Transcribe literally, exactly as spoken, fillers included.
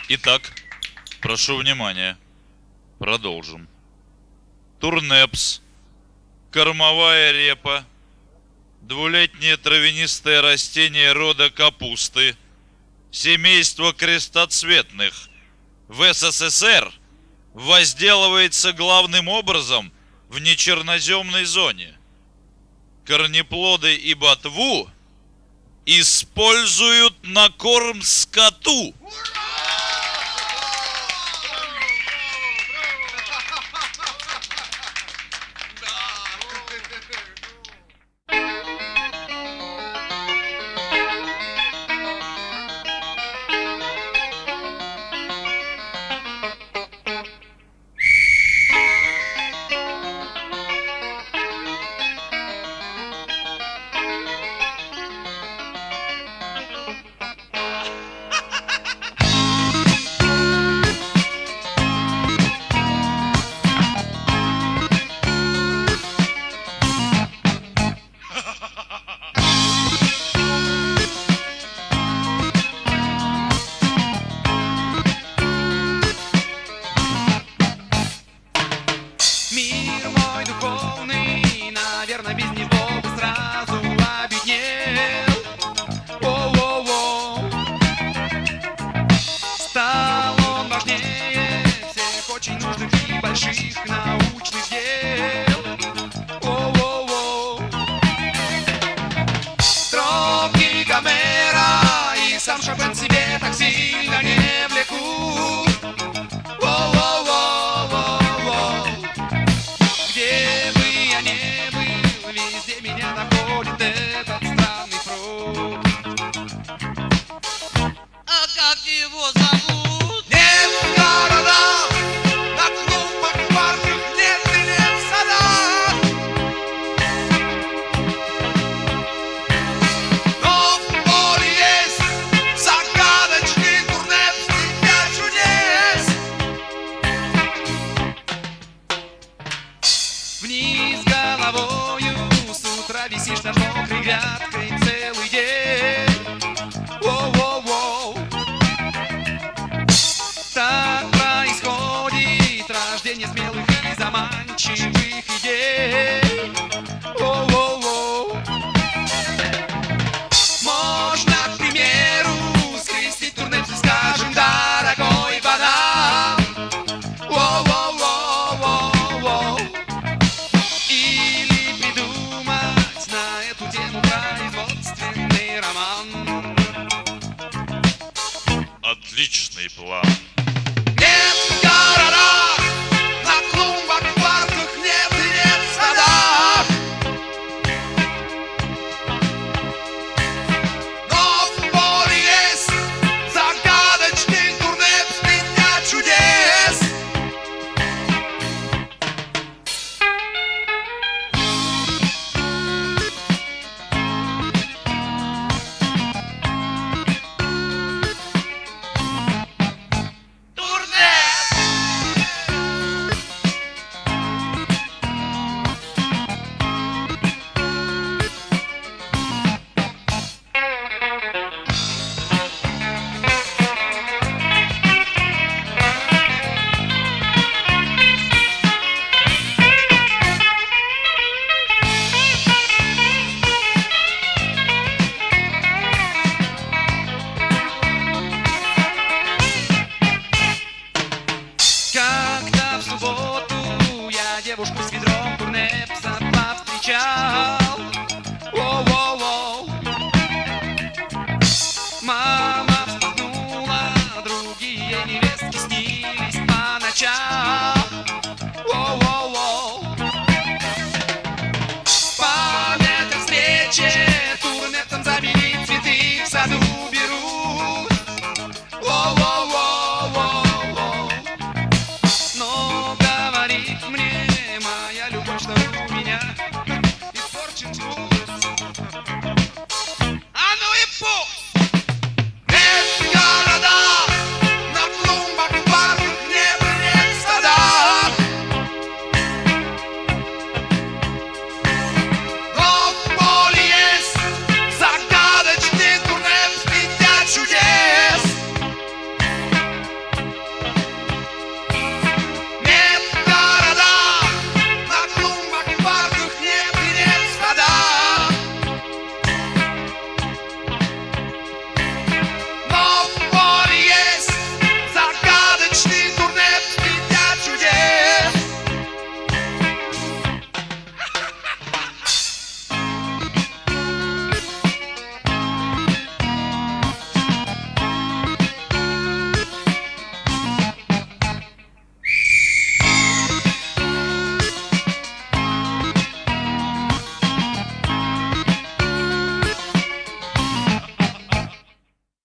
Итак, прошу внимания. Продолжим. Турнепс, кормовая репа, двулетнее травянистое растение рода капусты, семейство крестоцветных, в СССР возделывается главным образом в нечерноземной зоне. Корнеплоды и ботву используют на корм скоту. Мир мой духовный, наверное, без него бы сразу обеднел. Воу-воу-воу. Стал он важнее всех очень нужных и больших научных дел. Воу-воу-воу. Строки Гомера и сам Шопен себе так сильно не влекут. Где бы я ни был, везде меня находит этот странный фрукт. А как его зовут? Нет в городах, на клумбах, в парках, нет и нет в садах. Но в поле есть загадочный турнепс для чудес. Вниз головою с утра висишь над мокрой грядкой целый день. Воу-воу-воу. Так происходит рождение смелых и заманчивых идей. Воу-воу-воу. Можно, к примеру, скрестить турнепс и, скажем, дорогой банан. Воу-воу-воу-воу-воу. Или придумать на эту тему производственный роман. Отличный план. Нет в городах, на клумбах, в парках, нет и нет в садах. Но в поле есть загадочный турнепс для чудес. Когда в субботу я девушку с ведром турнепса повстречал,